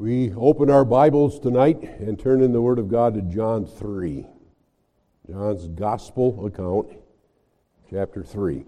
We open our Bibles tonight and turn in the Word of God to John 3. John's Gospel account, chapter 3.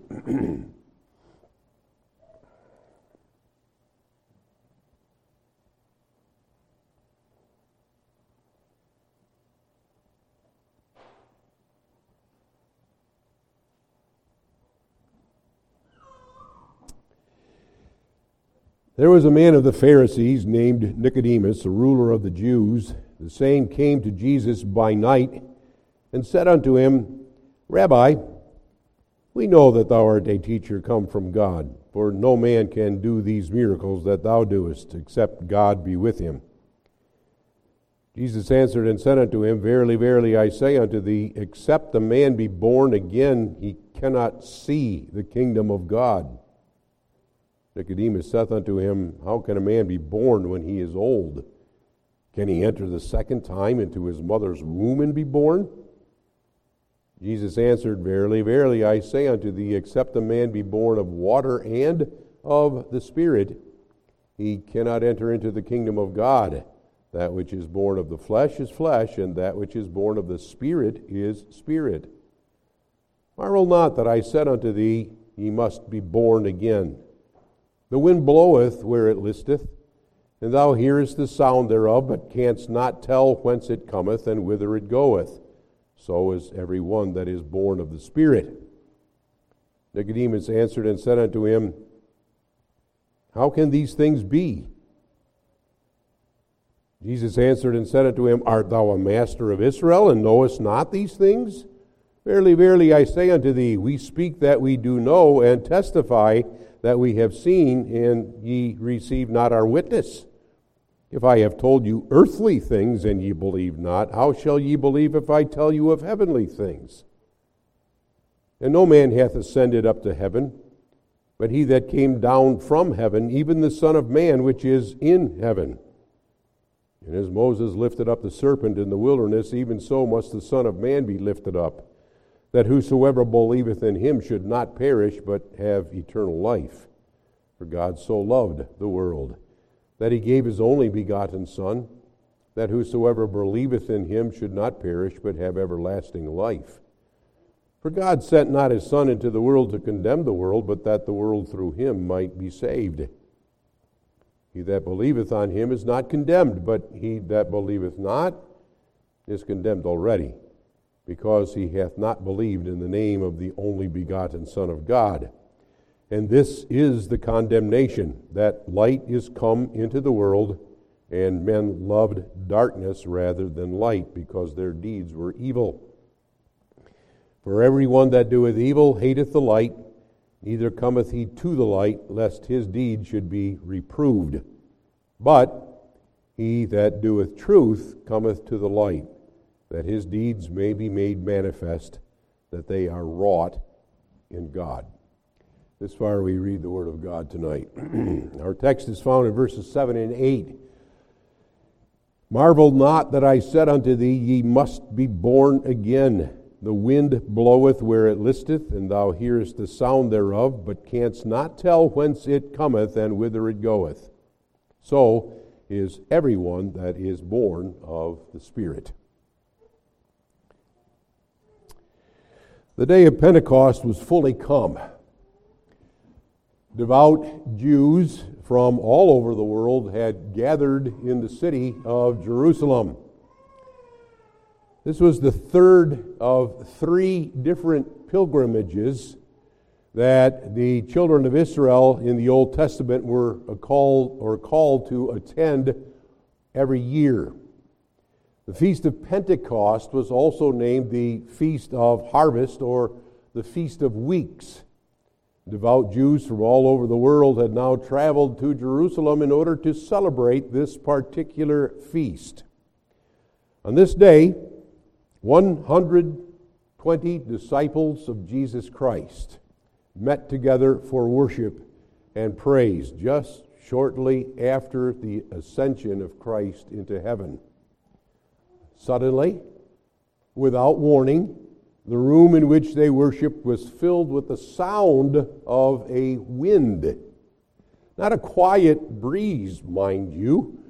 There was a man of the Pharisees named Nicodemus, a ruler of the Jews. The same came to Jesus by night and said unto him, Rabbi, we know that thou art a teacher come from God, for no man can do these miracles that thou doest, except God be with him. Jesus answered and said unto him, Verily, verily, I say unto thee, except a man be born again, he cannot see the kingdom of God. Nicodemus saith unto him, How can a man be born when he is old? Can he enter the second time into his mother's womb and be born? Jesus answered, Verily, verily, I say unto thee, except a man be born of water and of the Spirit, he cannot enter into the kingdom of God. That which is born of the flesh is flesh, and that which is born of the Spirit is spirit. Marvel not that I said unto thee, Ye must be born again. The wind bloweth where it listeth, and thou hearest the sound thereof, but canst not tell whence it cometh and whither it goeth. So is every one that is born of the Spirit. Nicodemus answered and said unto him, How can these things be? Jesus answered and said unto him, Art thou a master of Israel, and knowest not these things? Verily, verily, I say unto thee, we speak that we do know, and testify that we have seen, and ye receive not our witness. If I have told you earthly things, and ye believe not, how shall ye believe if I tell you of heavenly things? And no man hath ascended up to heaven, but he that came down from heaven, even the Son of Man which is in heaven. And as Moses lifted up the serpent in the wilderness, even so must the Son of Man be lifted up, that whosoever believeth in him should not perish, but have eternal life. For God so loved the world, that he gave his only begotten Son, that whosoever believeth in him should not perish, but have everlasting life. For God sent not his Son into the world to condemn the world, but that the world through him might be saved. He that believeth on him is not condemned, but he that believeth not is condemned already, because he hath not believed in the name of the only begotten Son of God. And this is the condemnation, that light is come into the world, and men loved darkness rather than light, because their deeds were evil. For every one that doeth evil hateth the light, neither cometh he to the light, lest his deed should be reproved. But he that doeth truth cometh to the light, that his deeds may be made manifest, that they are wrought in God. This far we read the Word of God tonight. Our text is found in verses 7 and 8. Marvel not that I said unto thee, Ye must be born again. The wind bloweth where it listeth, and thou hearest the sound thereof, but canst not tell whence it cometh and whither it goeth. So is every one that is born of the Spirit. The day of Pentecost was fully come. Devout Jews from all over the world had gathered in the city of Jerusalem. This was the third of three different pilgrimages that the children of Israel in the Old Testament were called to attend every year. The Feast of Pentecost was also named the Feast of Harvest, or the Feast of Weeks. Devout Jews from all over the world had now traveled to Jerusalem in order to celebrate this particular feast. On this day, 120 disciples of Jesus Christ met together for worship and praise just shortly after the ascension of Christ into heaven. Suddenly, without warning, the room in which they worshiped was filled with the sound of a wind. Not a quiet breeze, mind you,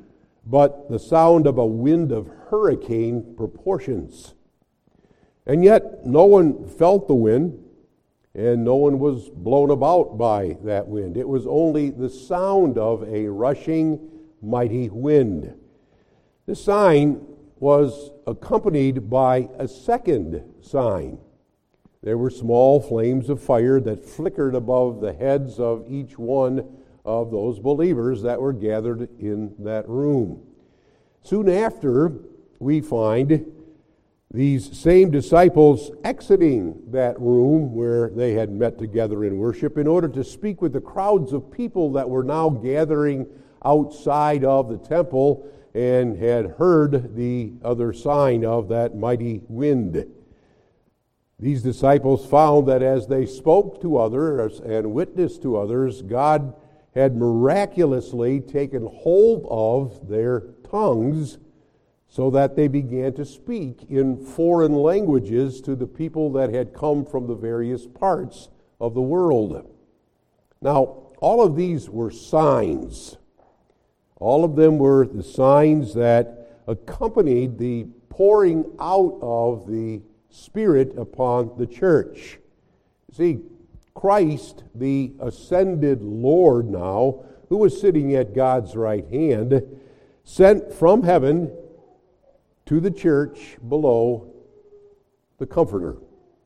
but the sound of a wind of hurricane proportions. And yet no one felt the wind, and no one was blown about by that wind. It was only the sound of a rushing, mighty wind. The sign was accompanied by a second sign. There were small flames of fire that flickered above the heads of each one of those believers that were gathered in that room. Soon after, we find these same disciples exiting that room where they had met together in worship in order to speak with the crowds of people that were now gathering outside of the temple and had heard the other sign of that mighty wind. These disciples found that as they spoke to others and witnessed to others, God had miraculously taken hold of their tongues so that they began to speak in foreign languages to the people that had come from the various parts of the world. Now, all of these were signs. All of them were the signs that accompanied the pouring out of the Spirit upon the church. See, Christ, the ascended Lord now, who was sitting at God's right hand, sent from heaven to the church below the Comforter,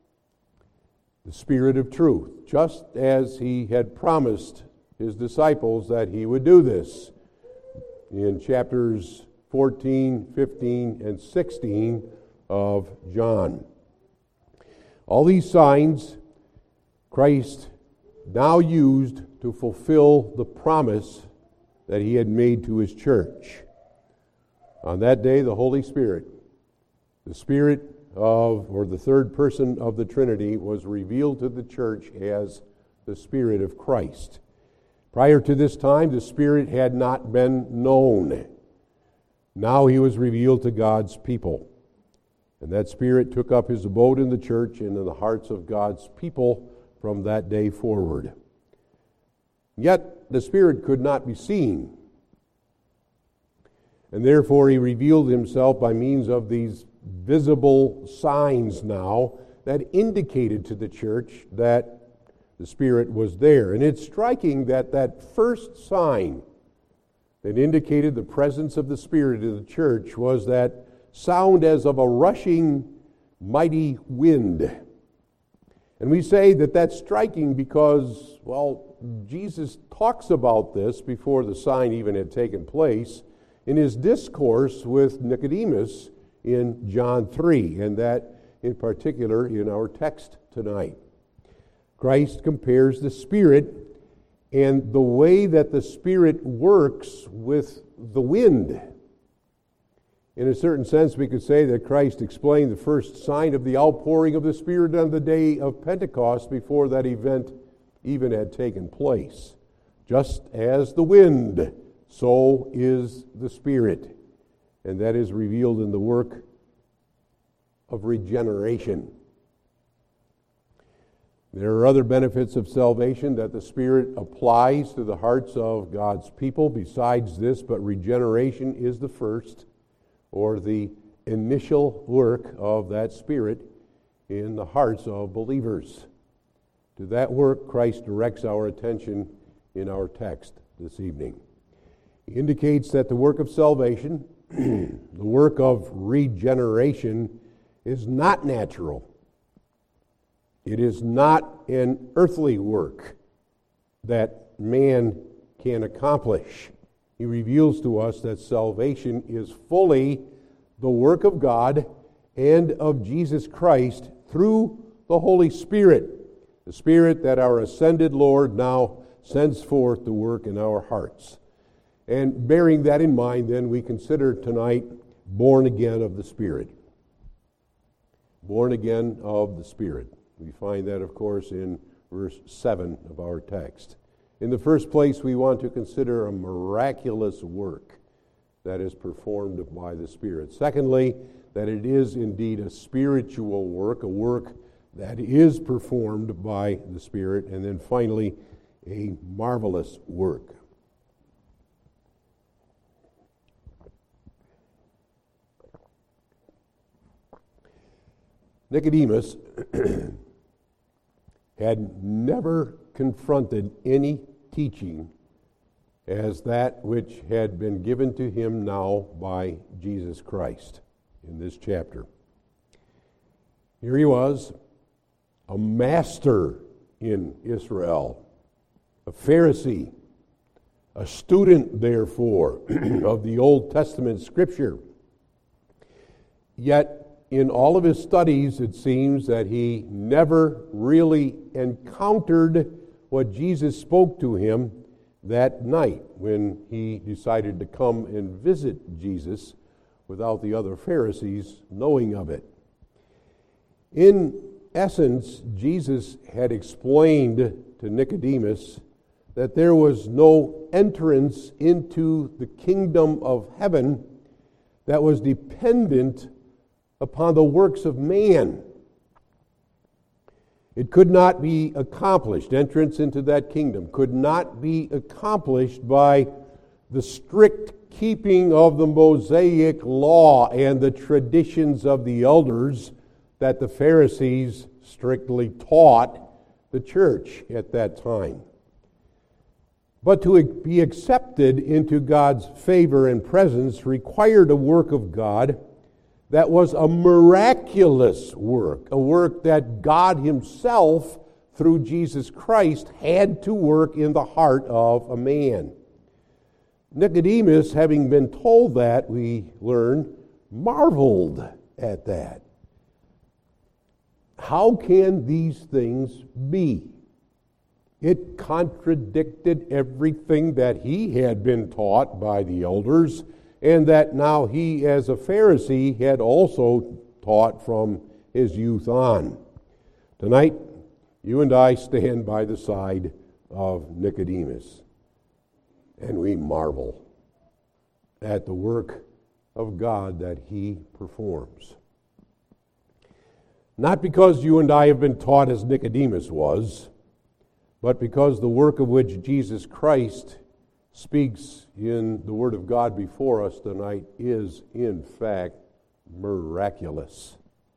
the Spirit of truth, just as he had promised his disciples that he would do this in chapters 14, 15, and 16 of John. All these signs Christ now used to fulfill the promise that he had made to his church. On that day, the Holy Spirit, the Spirit of, or the third person of the Trinity, was revealed to the church as the Spirit of Christ. Prior to this time, the Spirit had not been known. Now he was revealed to God's people. And that Spirit took up his abode in the church and in the hearts of God's people from that day forward. Yet the Spirit could not be seen. And therefore he revealed himself by means of these visible signs now that indicated to the church that the Spirit was there. And it's striking that that first sign that indicated the presence of the Spirit in the church was that sound as of a rushing mighty wind. And we say that that's striking because, well, Jesus talks about this before the sign even had taken place in his discourse with Nicodemus in John 3, and that in particular in our text tonight. Christ compares the Spirit and the way that the Spirit works with the wind. In a certain sense, we could say that Christ explained the first sign of the outpouring of the Spirit on the day of Pentecost before that event even had taken place. Just as the wind, so is the Spirit. And that is revealed in the work of regeneration. There are other benefits of salvation that the Spirit applies to the hearts of God's people besides this, but regeneration is the first, or the initial work of that Spirit in the hearts of believers. To that work, Christ directs our attention in our text this evening. He indicates that the work of salvation, the work of regeneration, is not natural. It is not an earthly work that man can accomplish. He reveals to us that salvation is fully the work of God and of Jesus Christ through the Holy Spirit, the Spirit that our ascended Lord now sends forth to work in our hearts. And bearing that in mind, then, we consider tonight born again of the Spirit. Born again of the Spirit. We find that, of course, in verse 7 of our text. In the first place, we want to consider a miraculous work that is performed by the Spirit. Secondly, that it is indeed a spiritual work, a work that is performed by the Spirit. And then finally, a marvelous work. Nicodemus had never confronted any teaching as that which had been given to him now by Jesus Christ in this chapter. Here he was, a master in Israel, a Pharisee, a student, therefore, of the Old Testament Scripture. Yet, in all of his studies, it seems that he never really encountered what Jesus spoke to him that night when he decided to come and visit Jesus without the other Pharisees knowing of it. In essence, Jesus had explained to Nicodemus that there was no entrance into the kingdom of heaven that was dependent upon the works of man. It could not be accomplished. Entrance into that kingdom could not be accomplished by the strict keeping of the Mosaic law and the traditions of the elders that the Pharisees strictly taught the church at that time. But to be accepted into God's favor and presence required a work of God that was a miraculous work, a work that God Himself, through Jesus Christ, had to work in the heart of a man. Nicodemus, having been told that, we learn, marveled at that. How can these things be? It contradicted everything that he had been taught by the elders, and that now he, as a Pharisee, had also taught from his youth on. Tonight, you and I stand by the side of Nicodemus, and we marvel at the work of God that he performs. Not because you and I have been taught as Nicodemus was, but because the work of which Jesus Christ speaks in the Word of God before us tonight is, in fact, miraculous.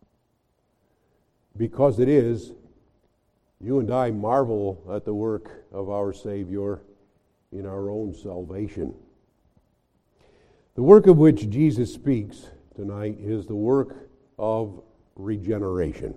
Because it is, you and I marvel at the work of our Savior in our own salvation. The work of which Jesus speaks tonight is the work of regeneration.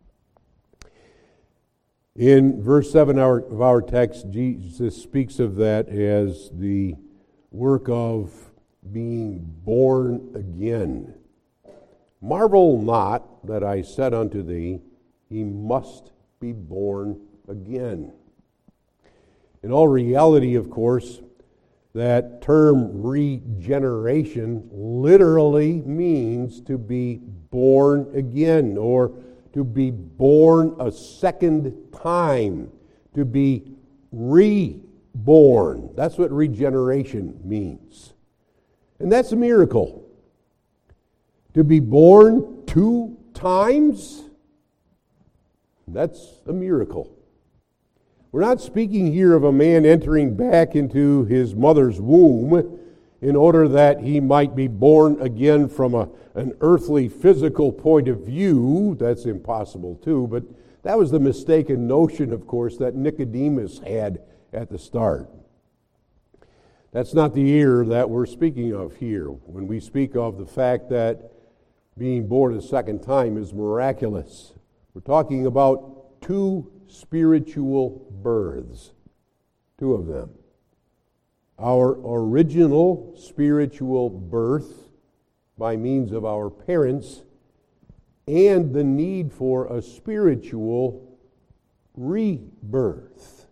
In verse 7 of our text, Jesus speaks of that as the work of being born again. Marvel not that I said unto thee, he must be born again. In all reality, of course, that term regeneration literally means to be born again, or to be born a second time, to be reborn. That's what regeneration means. And that's a miracle. To be born 2 times, that's a miracle. We're not speaking here of a man entering back into his mother's womb in order that he might be born again from an earthly physical point of view. That's impossible too, but that was the mistaken notion, of course, that Nicodemus had at the start. That's not the ear that we're speaking of here when we speak of the fact that being born a second time is miraculous. We're talking about 2 spiritual births, 2 of them. Our original spiritual birth by means of our parents, and the need for a spiritual rebirth.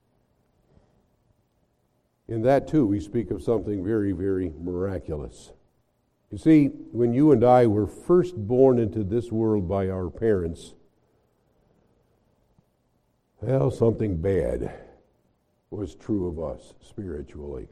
In that too, we speak of something very, very miraculous. You see, when you and I were first born into this world by our parents, well, something bad was true of us spiritually.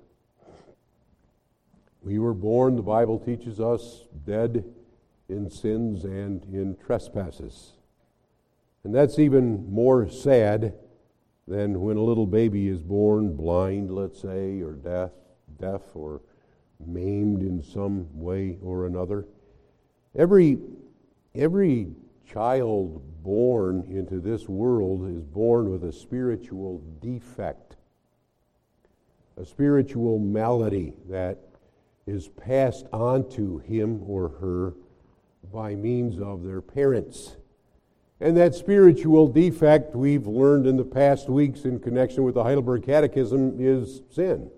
We were born, the Bible teaches us, dead in sins and in trespasses. And that's even more sad than when a little baby is born blind, let's say, or deaf or maimed in some way or another. Every child born into this world is born with a spiritual defect, a spiritual malady that is passed on to him or her by means of their parents. And that spiritual defect, we've learned in the past weeks in connection with the Heidelberg Catechism, is sin.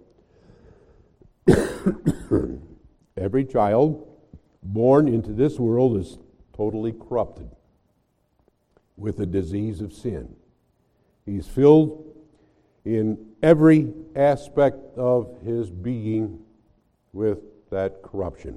Every child born into this world is totally corrupted with the disease of sin. He's filled in every aspect of his being with that corruption.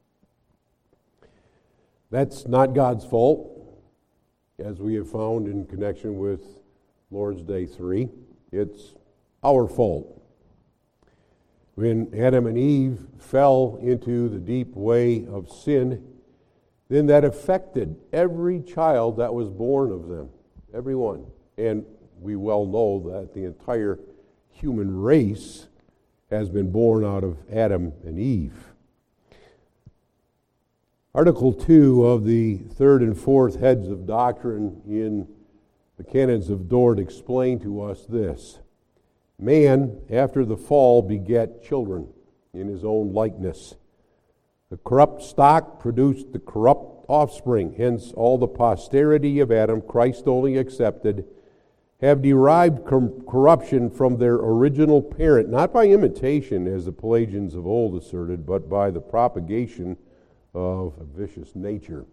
That's not God's fault, as we have found in connection with Lord's Day 3. It's our fault. When Adam and Eve fell into the deep way of sin, then that affected every child that was born of them, every one. And we well know that the entire human race has been born out of Adam and Eve. Article 2 of the third and fourth heads of doctrine in the Canons of Dort explain to us this: man, after the fall, begat children in his own likeness. The corrupt stock produced the corrupt offspring. Hence, all the posterity of Adam, Christ only excepted, have derived corruption from their original parent, not by imitation, as the Pelagians of old asserted, but by the propagation of a vicious nature.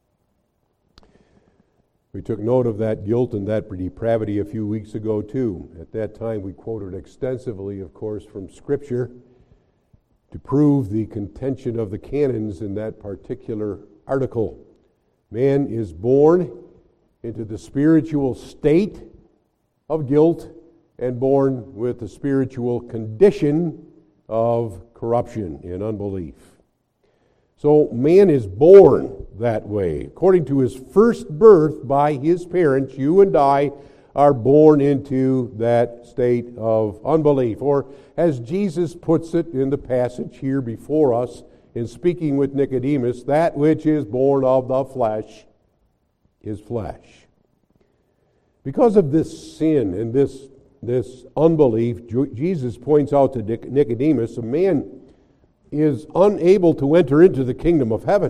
We took note of that guilt and that depravity a few weeks ago, too. At that time, we quoted extensively, of course, from Scripture to prove the contention of the canons in that particular article. Man is born into the spiritual state of guilt and born with the spiritual condition of corruption and unbelief. So man is born that way. According to his first birth by his parents, you and I are born into that state of unbelief. Or as Jesus puts it in the passage here before us in speaking with Nicodemus, that which is born of the flesh is flesh. Because of this sin and this unbelief, Jesus points out to Nicodemus, a man is unable to enter into the kingdom of heaven.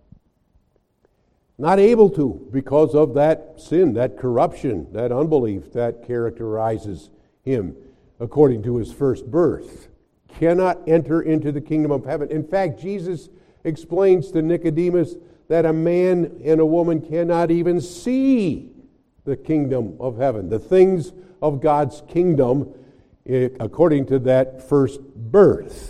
Not able to, because of that sin, that corruption, that unbelief that characterizes him according to his first birth. Cannot enter into the kingdom of heaven. In fact, Jesus explains to Nicodemus that a man and a woman cannot even see the kingdom of heaven, the things of God's kingdom, according to that first birth.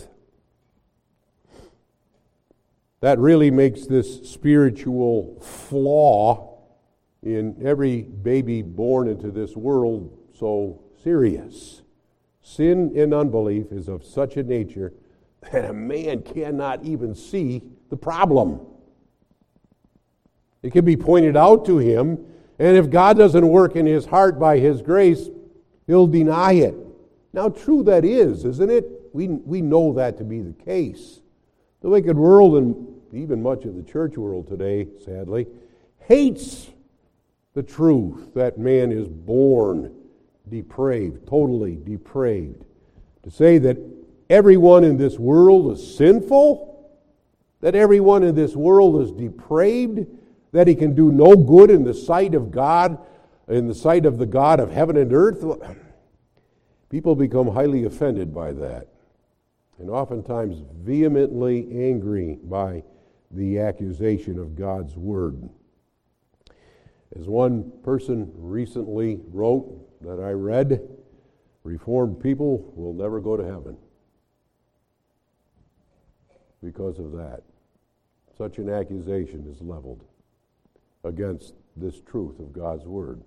That really makes this spiritual flaw in every baby born into this world so serious. Sin and unbelief is of such a nature that a man cannot even see the problem. It can be pointed out to him, and if God doesn't work in his heart by his grace, he'll deny it. Now, true that is, isn't it? We know that to be the case. The wicked world, and even much of the church world today, sadly, hates the truth that man is born depraved, totally depraved. To say that everyone in this world is sinful, that everyone in this world is depraved, that he can do no good in the sight of God, in the sight of the God of heaven and earth, people become highly offended by that, and oftentimes vehemently angry by the accusation of God's word. As one person recently wrote that I read, Reformed people will never go to heaven because of that. Such an accusation is leveled against this truth of God's word.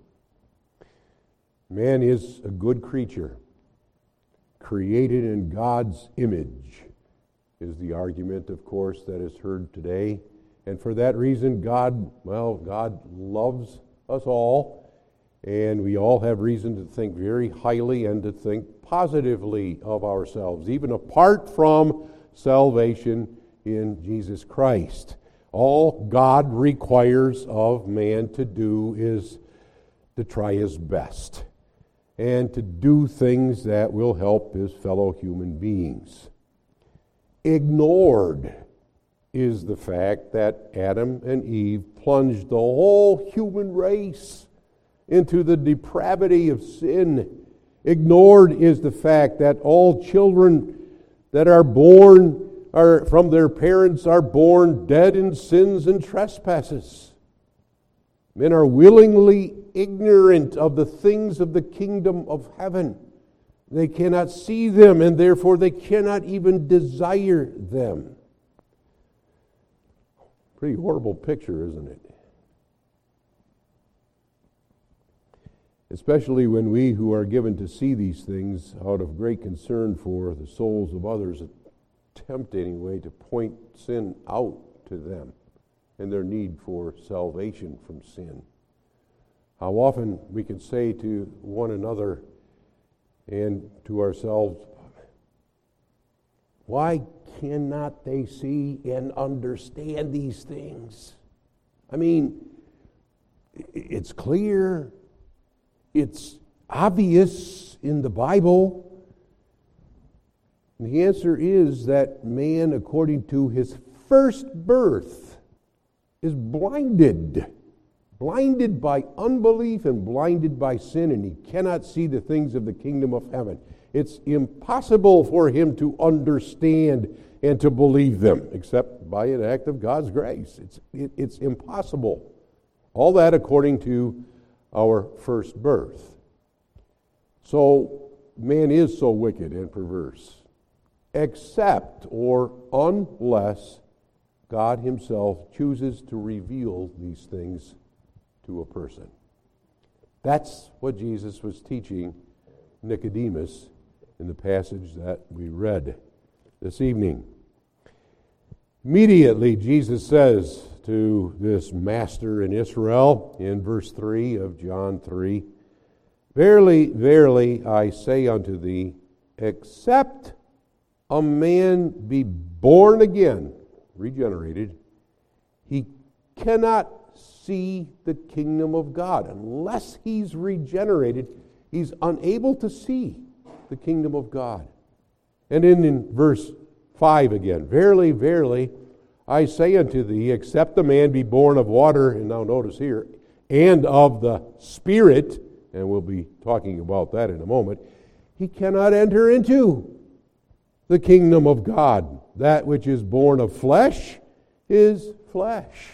Man is a good creature, created in God's image, is the argument, of course, that is heard today. And for that reason, God loves us all, and we all have reason to think very highly and to think positively of ourselves, even apart from salvation in Jesus Christ. All God requires of man to do is to try his best and to do things that will help his fellow human beings. Ignored is the fact that Adam and Eve plunged the whole human race into the depravity of sin. Ignored is the fact that all children that are born from their parents are born dead in sins and trespasses. Men are willingly ignorant of the things of the kingdom of heaven. They cannot see them, and therefore they cannot even desire them. Pretty horrible picture, isn't it? Especially when we who are given to see these things out of great concern for the souls of others attempt anyway to point sin out to them and their need for salvation from sin. How often we can say to one another and to ourselves, why cannot they see and understand these things? I mean, it's clear, it's obvious in the Bible. And the answer is that man, according to his first birth, is blinded by unbelief and blinded by sin, and he cannot see the things of the kingdom of heaven. It's impossible for him to understand and to believe them, except by an act of God's grace. It's impossible. All that according to our first birth. So man is so wicked and perverse, except or unless God himself chooses to reveal these things to a person. That's what Jesus was teaching Nicodemus in the passage that we read this evening. Immediately, Jesus says to this master in Israel in verse 3 of John 3, "Verily, verily, I say unto thee, except a man be born again," regenerated, "he cannot see the kingdom of God." Unless he's regenerated, he's unable to see the kingdom of God. And in verse 5 again, "Verily, verily, I say unto thee, except a man be born of water," and now notice here, "and of the Spirit," and we'll be talking about that in a moment, "he cannot enter into the kingdom of God. That which is born of flesh is flesh."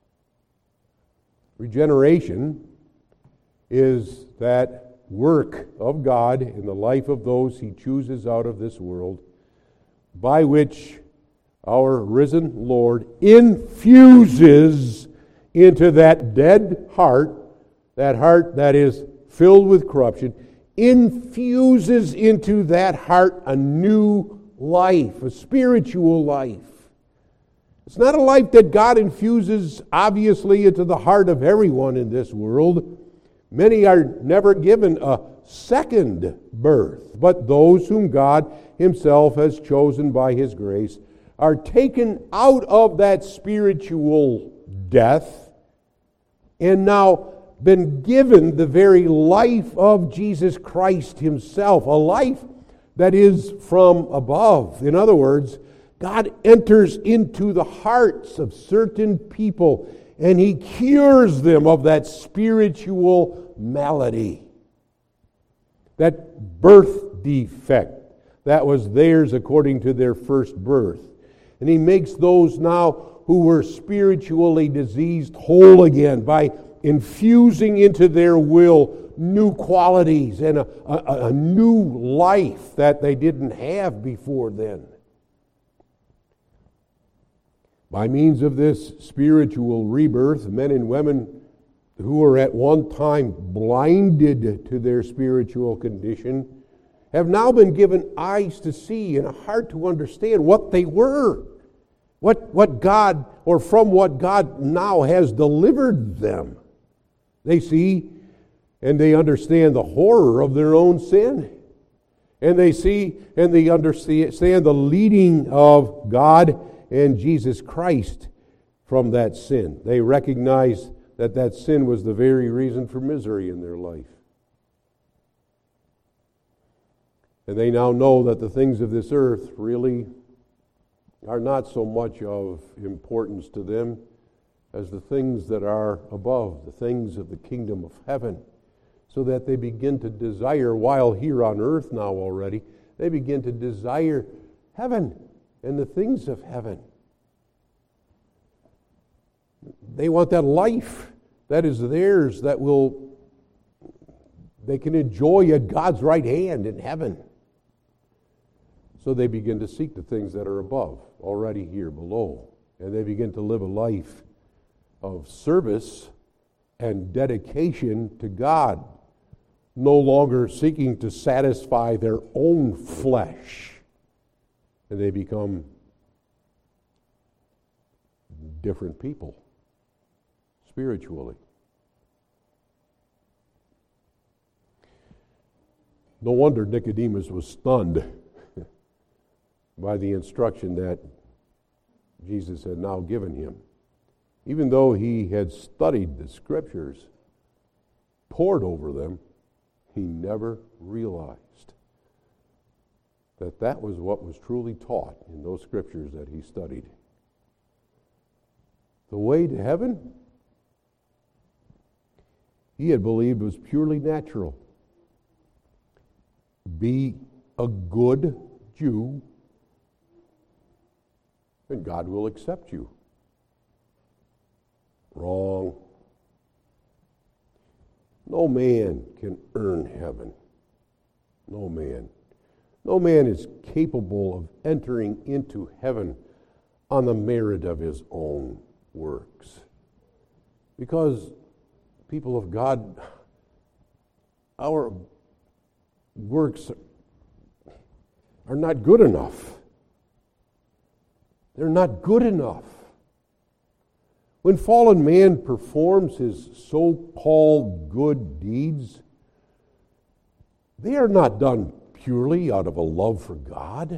Regeneration is that work of God in the life of those he chooses out of this world, by which our risen Lord infuses into that dead heart that is filled with corruption, infuses into that heart a new life, a spiritual life. It's not a life that God infuses obviously into the heart of everyone in this world. Many are never given a second birth, but those whom God himself has chosen by his grace are taken out of that spiritual death and now been given the very life of Jesus Christ himself, a life that is from above. In other words, God enters into the hearts of certain people and he cures them of that spiritual malady, that birth defect that was theirs according to their first birth. And he makes those now who were spiritually diseased whole again by infusing into their will new qualities and a new life that they didn't have before then. By means of this spiritual rebirth, men and women who were at one time blinded to their spiritual condition have now been given eyes to see and a heart to understand what they were, what God, or from what God now has delivered them. They see and they understand the horror of their own sin. And they see and they understand the leading of God and Jesus Christ from that sin. They recognized that that sin was the very reason for misery in their life. And they now know that the things of this earth really are not so much of importance to them as the things that are above, the things of the kingdom of heaven. So that they begin to desire, while here on earth now already, they begin to desire heaven and the things of heaven. They want that life that is theirs, that they can enjoy at God's right hand in heaven. So they begin to seek the things that are above, already here below. And they begin to live a life of service and dedication to God, no longer seeking to satisfy their own flesh. And they become different people spiritually. No wonder Nicodemus was stunned by the instruction that Jesus had now given him. Even though he had studied the Scriptures, pored over them, he never realized that that was what was truly taught in those Scriptures that he studied. The way to heaven, he had believed, was purely natural. Be a good Jew, and God will accept you. Wrong. No man can earn heaven. No man. No man is capable of entering into heaven on the merit of his own works. Because, people of God, our works are not good enough. They're not good enough. When fallen man performs his so-called good deeds, they are not done purely out of a love for God.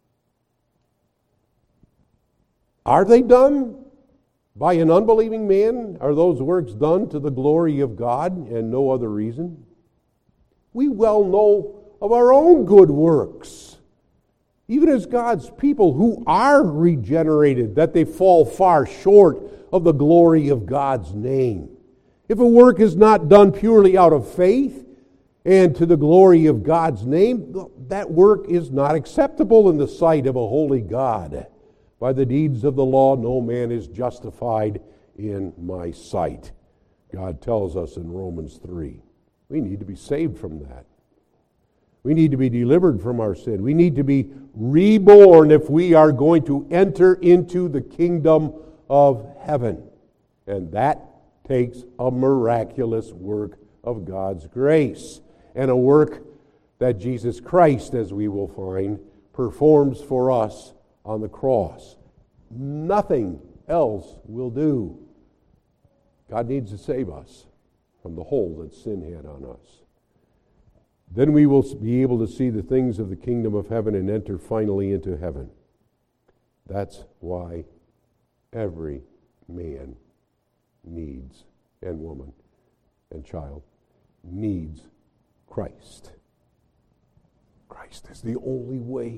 Are they done by an unbelieving man? Are those works done to the glory of God and no other reason? We well know of our own good works, even as God's people who are regenerated, that they fall far short of the glory of God's name. If a work is not done purely out of faith and to the glory of God's name, that work is not acceptable in the sight of a holy God. By the deeds of the law, no man is justified in my sight. God tells us in Romans 3. We need to be saved from that. We need to be delivered from our sin. We need to be reborn if we are going to enter into the kingdom of heaven. And that takes a miraculous work of God's grace, and a work that Jesus Christ, as we will find, performs for us on the cross. Nothing else will do. God needs to save us from the hold that sin had on us. Then we will be able to see the things of the kingdom of heaven and enter finally into heaven. That's why every man needs, and woman and child needs Christ. Christ is the only way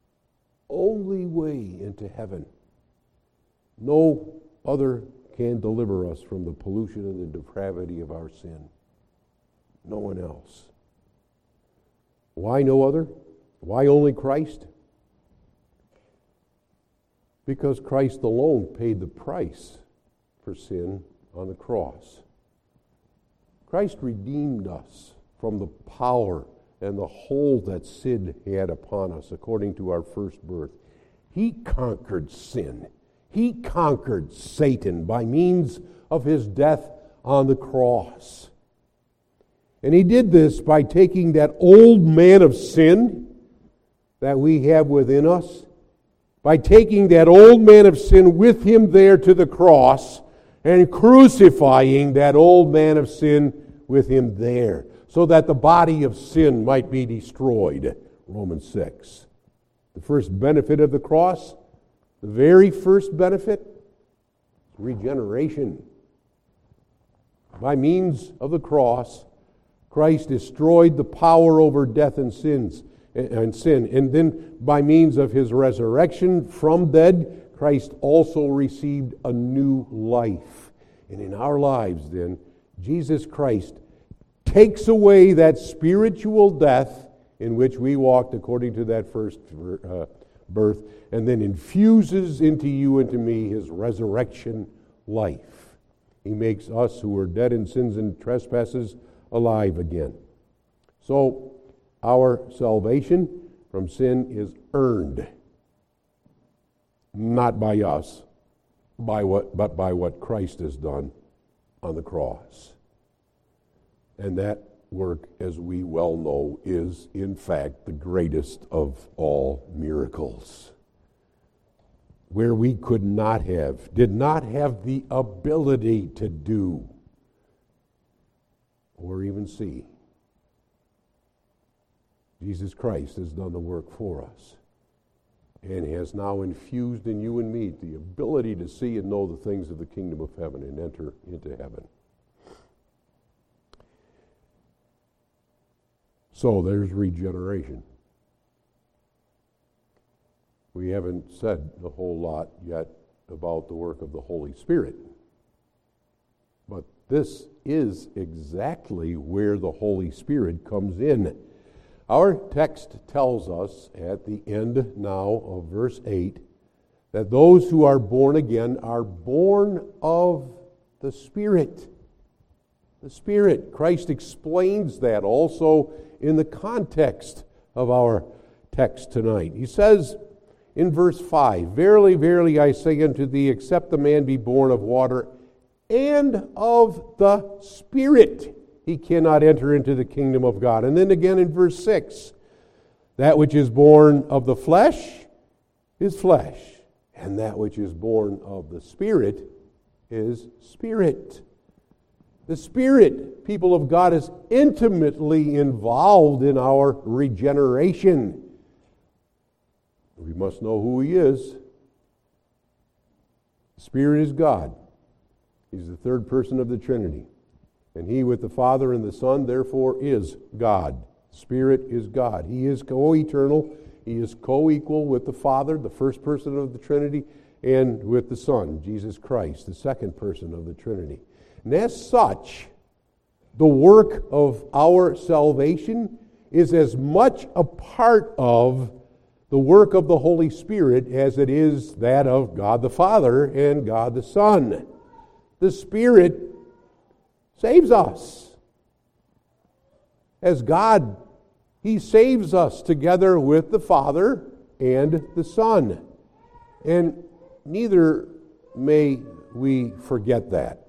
into heaven. No other can deliver us from the pollution and the depravity of our sin. No one else. Why no other? Why only Christ? Because Christ alone paid the price for sin on the cross. Christ redeemed us from the power and the hold that sin had upon us according to our first birth. He conquered sin. He conquered Satan by means of his death on the cross. And he did this by taking that old man of sin that we have within us, by taking that old man of sin with him there to the cross and crucifying that old man of sin with him there, so that the body of sin might be destroyed. Romans 6. The first benefit of the cross, the very first benefit, is regeneration. By means of the cross, Christ destroyed the power over death and sin. And then by means of his resurrection from dead, Christ also received a new life. And in our lives then, Jesus Christ takes away that spiritual death in which we walked according to that first birth, and then infuses into you and to me his resurrection life. He makes us who were dead in sins and trespasses alive again. So our salvation from sin is earned, not by us, but by what Christ has done on the cross. And that work, as we well know, is in fact the greatest of all miracles. Where we did not have the ability to do or even see. Jesus Christ has done the work for us and has now infused in you and me the ability to see and know the things of the kingdom of heaven and enter into heaven. So there's regeneration. We haven't said a whole lot yet about the work of the Holy Spirit. But this is exactly where the Holy Spirit comes in. Our text tells us at the end now of verse 8 that those who are born again are born of the Spirit. The Spirit. Christ explains that also in the context of our text tonight. He says in verse 5, "Verily, verily, I say unto thee, except the man be born of water and of the Spirit, he cannot enter into the kingdom of God." And then again in verse 6, "That which is born of the flesh is flesh, and that which is born of the Spirit is spirit." The Spirit, people of God, is intimately involved in our regeneration. We must know who He is. The Spirit is God. He's the third person of the Trinity. And He with the Father and the Son, therefore, is God. Spirit is God. He is co-eternal. He is co-equal with the Father, the first person of the Trinity, and with the Son, Jesus Christ, the second person of the Trinity. And as such, the work of our salvation is as much a part of the work of the Holy Spirit as it is that of God the Father and God the Son. The Spirit saves us. As God, He saves us together with the Father and the Son. And neither may we forget that.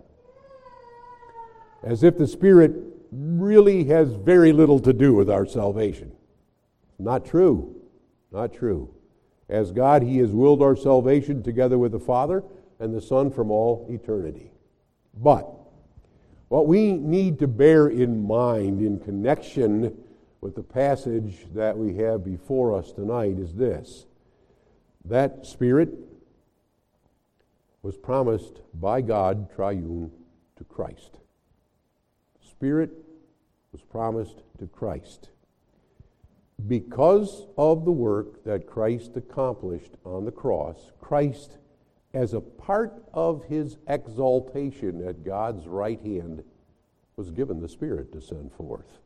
As if the Spirit really has very little to do with our salvation. Not true. Not true. As God, He has willed our salvation together with the Father and the Son from all eternity. But what we need to bear in mind in connection with the passage that we have before us tonight is this: that Spirit was promised by God triune to Christ. Spirit was promised to Christ. Because of the work that Christ accomplished on the cross, Christ, as a part of His exaltation at God's right hand, was given the Spirit to send forth.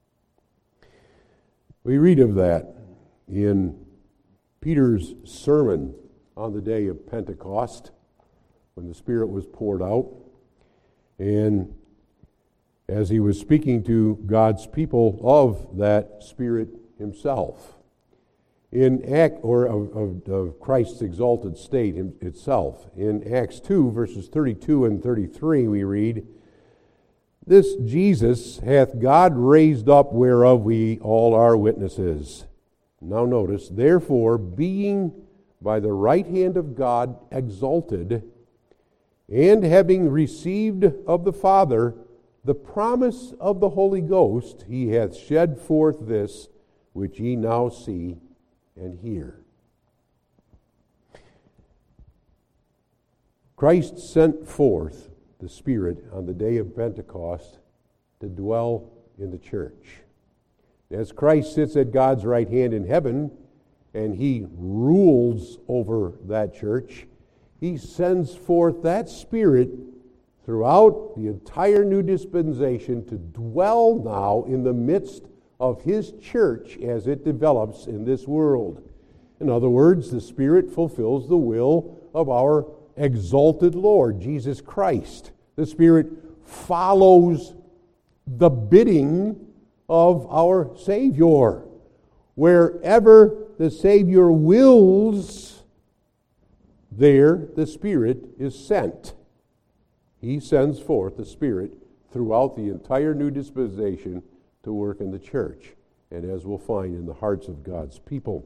We read of that in Peter's sermon on the day of Pentecost, when the Spirit was poured out. And as He was speaking to God's people of that Spirit Himself, in of Christ's exalted state itself. In Acts 2, verses 32 and 33, we read, "This Jesus hath God raised up, whereof we all are witnesses." Now notice, "Therefore, being by the right hand of God exalted, and having received of the Father the promise of the Holy Ghost, He hath shed forth this, which ye now see and hear." Christ sent forth the Spirit on the day of Pentecost to dwell in the church. As Christ sits at God's right hand in heaven, and he rules over that church, he sends forth that Spirit throughout the entire new dispensation to dwell now in the midst of his church as it develops in this world. In other words, the Spirit fulfills the will of our exalted Lord, Jesus Christ. The Spirit follows the bidding of our Savior. Wherever the Savior wills, there the Spirit is sent. He sends forth the Spirit throughout the entire new dispensation to work in the church, and as we'll find in the hearts of God's people.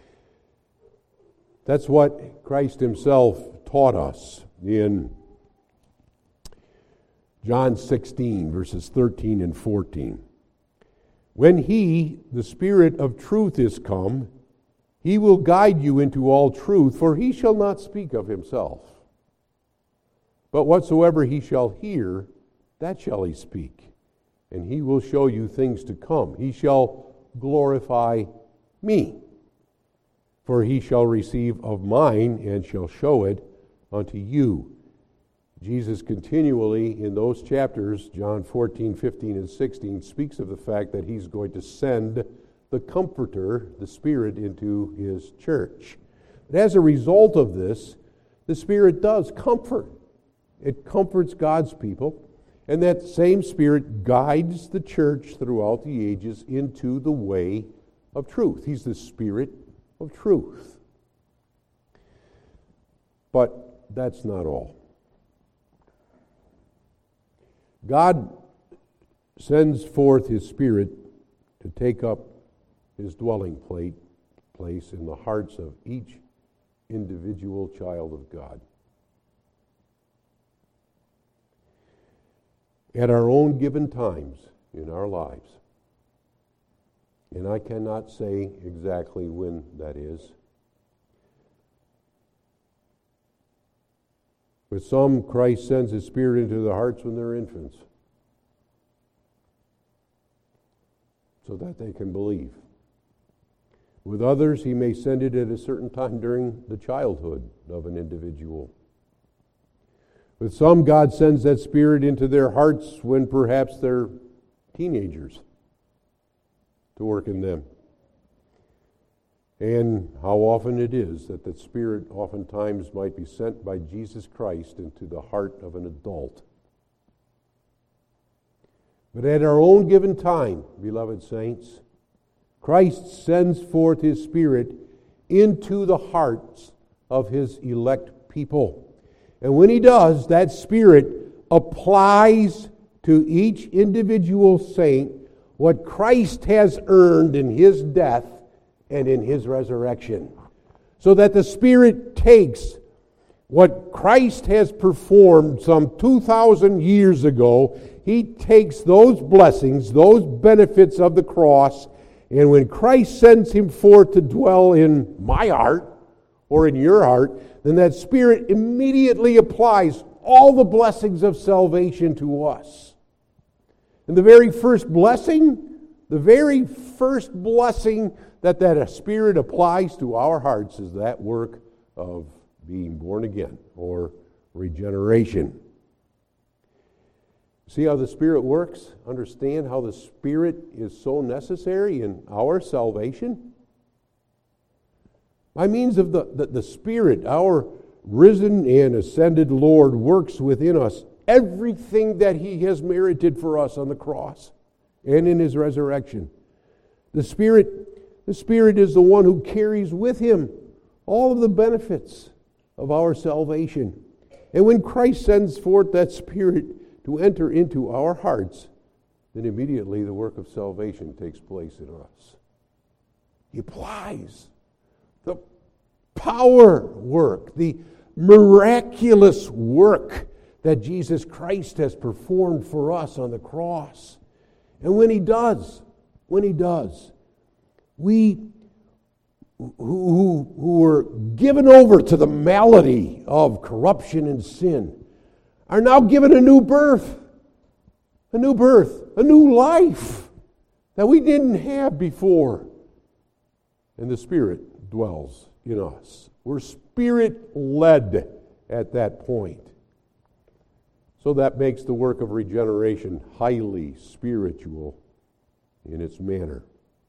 That's what Christ himself taught us in John 16, verses 13 and 14. When he, the Spirit of truth, is come, he will guide you into all truth, for he shall not speak of himself. But whatsoever he shall hear, that shall he speak, and he will show you things to come. He shall glorify me, for he shall receive of mine and shall show it unto you. Jesus continually in those chapters, John 14, 15, and 16, speaks of the fact that he's going to send the Comforter, the Spirit, into his church. But as a result of this, the Spirit does comfort. It comforts God's people, and that same Spirit guides the church throughout the ages into the way of truth. He's the Spirit of truth. But that's not all. God sends forth his Spirit to take up his dwelling place in the hearts of each individual child of God. At our own given times in our lives. And I cannot say exactly when that is. With some, Christ sends his Spirit into their hearts when they're infants, so that they can believe. With others, he may send it at a certain time during the childhood of an individual. With some, God sends that Spirit into their hearts when perhaps they're teenagers to work in them. And how often it is that the Spirit oftentimes might be sent by Jesus Christ into the heart of an adult. But at our own given time, beloved saints, Christ sends forth his Spirit into the hearts of his elect people. And when he does, that Spirit applies to each individual saint what Christ has earned in his death and in his resurrection. So that the Spirit takes what Christ has performed some 2,000 years ago, he takes those blessings, those benefits of the cross, and when Christ sends him forth to dwell in my heart, or in your heart, then that Spirit immediately applies all the blessings of salvation to us. And the very first blessing that Spirit applies to our hearts is that work of being born again, or regeneration. See how the Spirit works? Understand how the Spirit is so necessary in our salvation? By means of the Spirit, our risen and ascended Lord works within us everything that he has merited for us on the cross and in his resurrection. The Spirit is the one who carries with him all of the benefits of our salvation. And when Christ sends forth that Spirit to enter into our hearts, then immediately the work of salvation takes place in us. He applies the power work, the miraculous work that Jesus Christ has performed for us on the cross. And when he does, we who were given over to the malady of corruption and sin are now given a new birth, a new life that we didn't have before. And the Spirit dwells in us. We're Spirit-led at that point. So that makes the work of regeneration highly spiritual in its manner.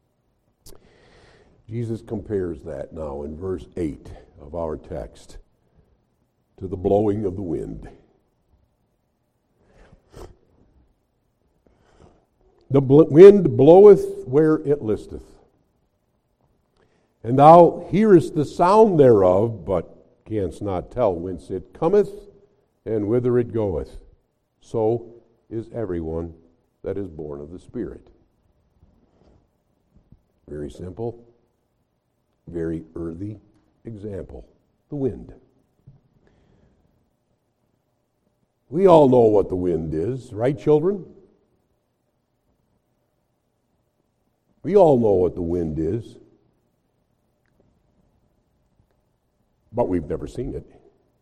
Jesus compares that now in verse 8 of our text to the blowing of the wind. The wind bloweth where it listeth, and thou hearest the sound thereof, but canst not tell whence it cometh and whither it goeth. So is everyone that is born of the Spirit. Very simple, very earthy example. The wind. We all know what the wind is, right, children? We all know what the wind is. But we've never seen it.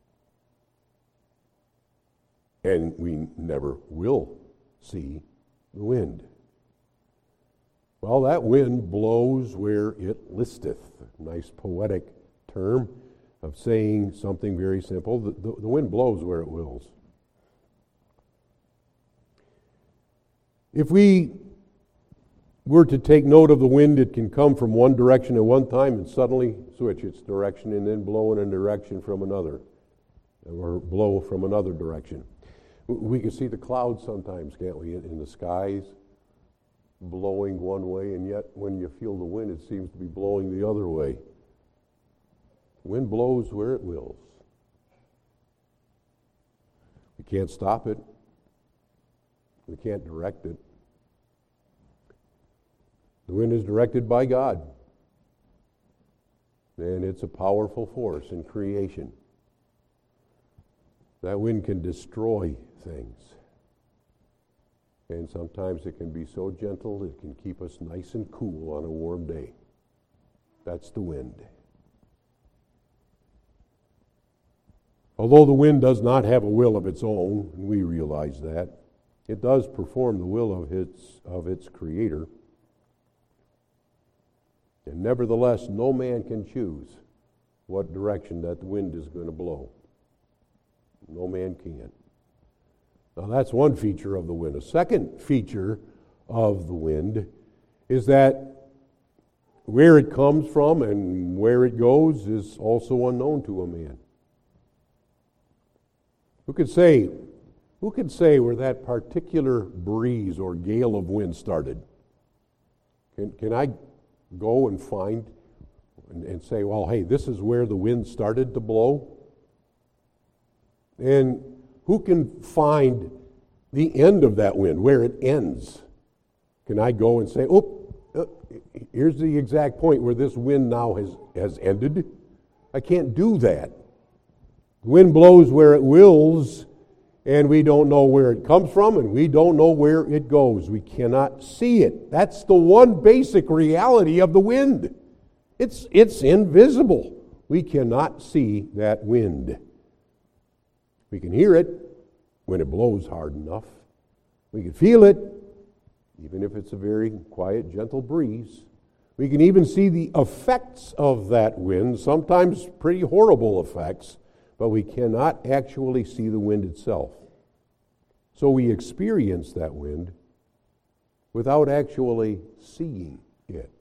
And we never will see the wind. Well, that wind blows where it listeth. Nice poetic term of saying something very simple. The wind blows where it wills. If we were to take note of the wind, it can come from one direction at one time and suddenly switch its direction and then blow in a direction from another, or blow from another direction. We can see the clouds sometimes, can't we, in the skies, blowing one way, and yet when you feel the wind, it seems to be blowing the other way. Wind blows where it wills. We can't stop it. We can't direct it. The wind is directed by God, and it's a powerful force in creation. That wind can destroy things, and sometimes it can be so gentle it can keep us nice and cool on a warm day. That's the wind. Although the wind does not have a will of its own, and we realize that, it does perform the will of its creator. And nevertheless, no man can choose what direction that wind is going to blow. No man can. Now that's one feature of the wind. A second feature of the wind is that where it comes from and where it goes is also unknown to a man. Who could say where that particular breeze or gale of wind started? Can I go and find and say, well, hey, this is where the wind started to blow? And who can find the end of that wind, where it ends? Can I go and say, here's the exact point where this wind now has ended? I can't do that. The wind blows where it wills, and we don't know where it comes from, and we don't know where it goes. We cannot see it. That's the one basic reality of the wind. It's invisible. We cannot see that wind. We can hear it when it blows hard enough. We can feel it, even if it's a very quiet, gentle breeze. We can even see the effects of that wind, sometimes pretty horrible effects, but we cannot actually see the wind itself. So we experience that wind without actually seeing it.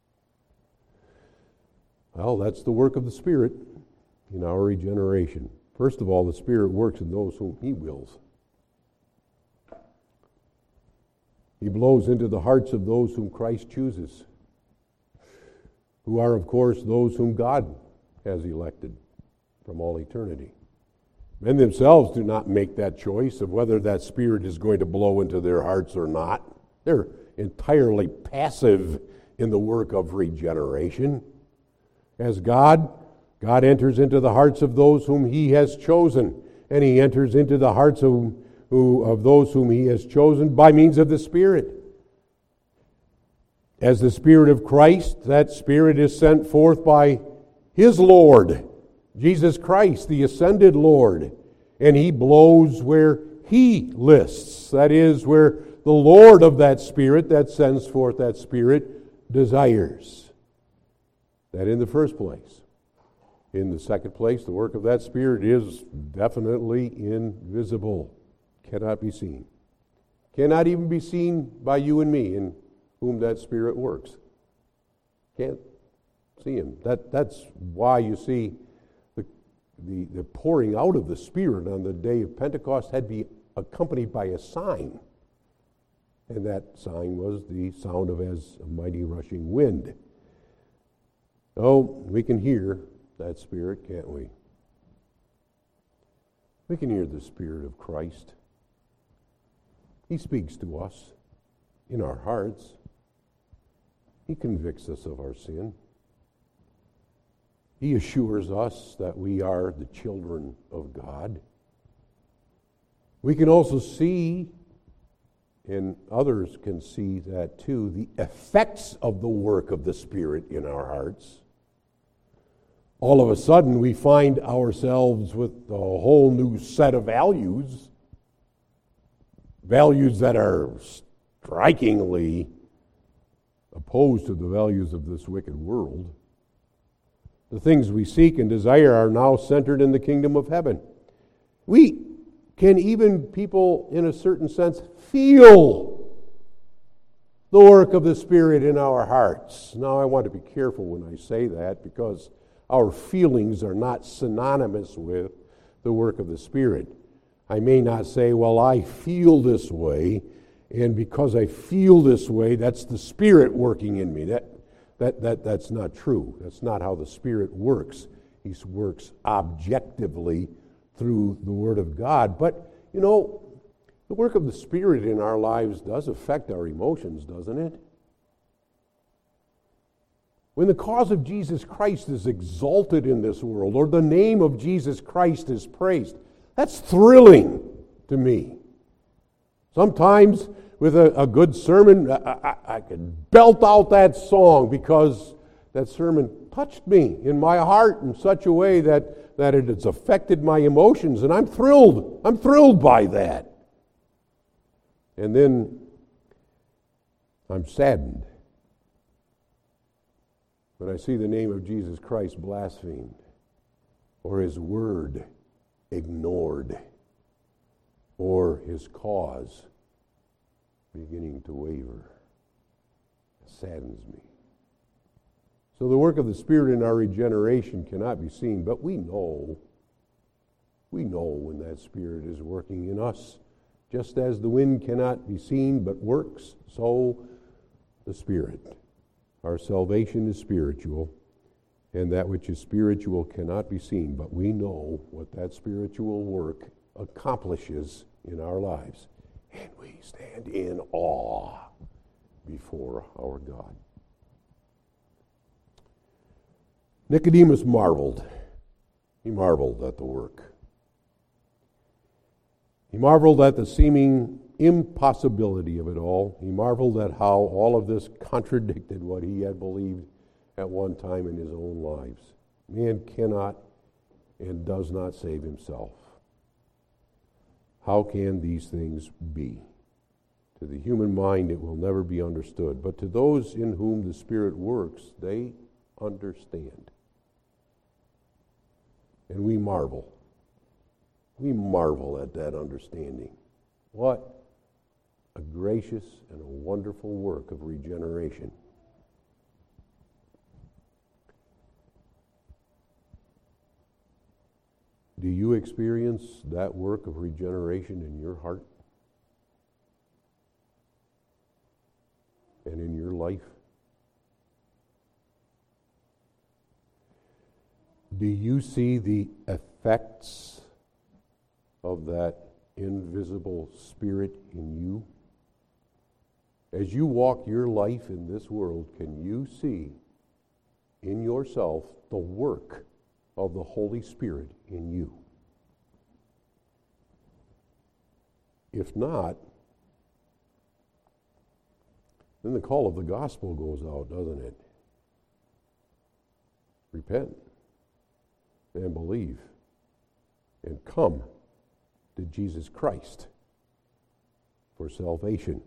Well, that's the work of the Spirit in our regeneration. First of all, the Spirit works in those whom He wills. He blows into the hearts of those whom Christ chooses, who are, of course, those whom God has elected from all eternity. Men themselves do not make that choice of whether that Spirit is going to blow into their hearts or not. They're entirely passive in the work of regeneration. As God enters into the hearts of those whom He has chosen, and He enters into the hearts of those whom He has chosen by means of the Spirit. As the Spirit of Christ, that Spirit is sent forth by His Lord, Jesus Christ, the ascended Lord, and He blows where He lists. That is, where the Lord of that Spirit that sends forth that Spirit desires. That in the first place. In the second place, the work of that Spirit is definitely invisible, cannot be seen. Cannot even be seen by you and me in whom that Spirit works. Can't see Him. That's why you see the pouring out of the Spirit on the day of Pentecost had to be accompanied by a sign. And that sign was the sound of as a mighty rushing wind. Oh, we can hear that Spirit, can't we? We can hear the Spirit of Christ. He speaks to us in our hearts. He convicts us of our sin. He assures us that we are the children of God. We can also see, and others can see that too, the effects of the work of the Spirit in our hearts. All of a sudden, we find ourselves with a whole new set of values that are strikingly opposed to the values of this wicked world. The things we seek and desire are now centered in the kingdom of heaven. We can even, people in a certain sense, feel the work of the Spirit in our hearts. Now, I want to be careful when I say that, because our feelings are not synonymous with the work of the Spirit. I may not say, well, I feel this way, and because I feel this way, that's the Spirit working in me. That's not true. That's not how the Spirit works. He works objectively through the Word of God. But, you know, the work of the Spirit in our lives does affect our emotions, doesn't it? When the cause of Jesus Christ is exalted in this world, or the name of Jesus Christ is praised, that's thrilling to me. Sometimes with a good sermon, I could belt out that song because that sermon touched me in my heart in such a way that it has affected my emotions, and I'm thrilled. I'm thrilled by that. And then I'm saddened when I see the name of Jesus Christ blasphemed, or His word ignored, or His cause beginning to waver. It saddens me. So the work of the Spirit in our regeneration cannot be seen, but we know when that Spirit is working in us. Just as the wind cannot be seen but works, so the Spirit. Our salvation is spiritual, and that which is spiritual cannot be seen, but we know what that spiritual work accomplishes in our lives. And we stand in awe before our God. Nicodemus marveled. He marveled at the work. He marveled at the seeming impossibility of it all. He marveled at how all of this contradicted what he had believed at one time in his own lives. Man cannot and does not save himself. How can these things be? To the human mind, it will never be understood. But to those in whom the Spirit works, they understand. And we marvel. We marvel at that understanding. What a gracious and a wonderful work of regeneration. Do you experience that work of regeneration in your heart and in your life? Do you see the effects of that invisible Spirit in you? As you walk your life in this world, can you see in yourself the work of the Holy Spirit in you? If not, then the call of the gospel goes out, doesn't it? Repent and believe and come to Jesus Christ for salvation.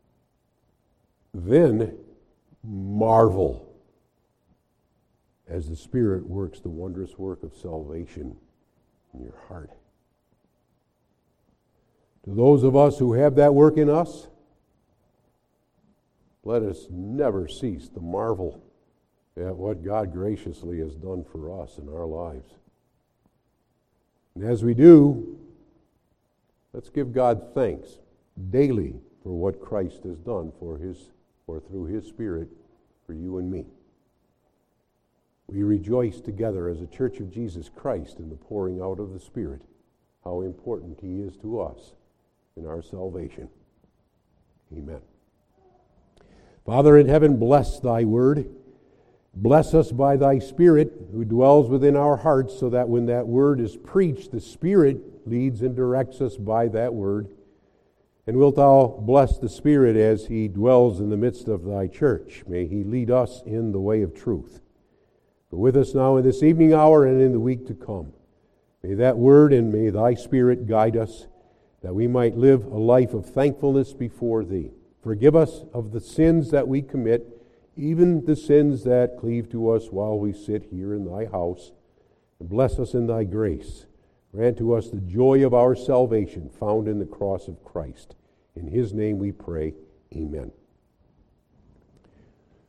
Then marvel as the Spirit works the wondrous work of salvation in your heart. To those of us who have that work in us, let us never cease to marvel at what God graciously has done for us in our lives. And as we do, let's give God thanks daily for what Christ has done through His Spirit for you and me. We rejoice together as a Church of Jesus Christ in the pouring out of the Spirit, how important He is to us in our salvation. Amen. Father in heaven, bless Thy word. Bless us by Thy Spirit who dwells within our hearts, so that when that word is preached, the Spirit leads and directs us by that word. And wilt Thou bless the Spirit as He dwells in the midst of Thy church. May He lead us in the way of truth. Go with us now in this evening hour and in the week to come. May that word and may Thy Spirit guide us, that we might live a life of thankfulness before Thee. Forgive us of the sins that we commit, even the sins that cleave to us while we sit here in Thy house. And bless us in Thy grace. Grant to us the joy of our salvation found in the cross of Christ. In His name we pray. Amen.